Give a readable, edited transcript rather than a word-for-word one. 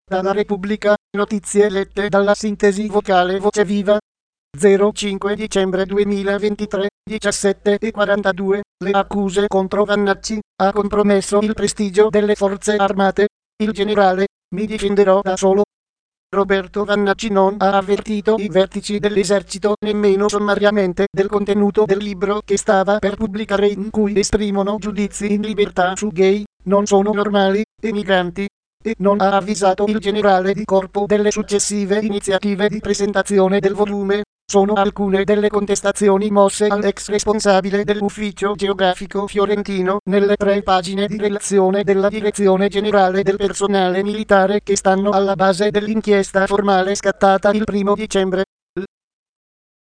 Dalla Repubblica, notizie lette dalla sintesi vocale Voce Viva. 05 dicembre 2023, 17:42. Le accuse contro Vannacci: ha compromesso il prestigio delle forze armate. Il generale: mi difenderò da solo. Roberto Vannacci non ha avvertito i vertici dell'esercito nemmeno sommariamente del contenuto del libro che stava per pubblicare, in cui esprimono giudizi in libertà su gay, non sono normali, e migranti. E non ha avvisato il generale di corpo delle successive iniziative di presentazione del volume. Sono alcune delle contestazioni mosse all'ex responsabile dell'ufficio geografico fiorentino nelle 3 pagine di relazione della Direzione Generale del Personale Militare che stanno alla base dell'inchiesta formale scattata il 1° dicembre.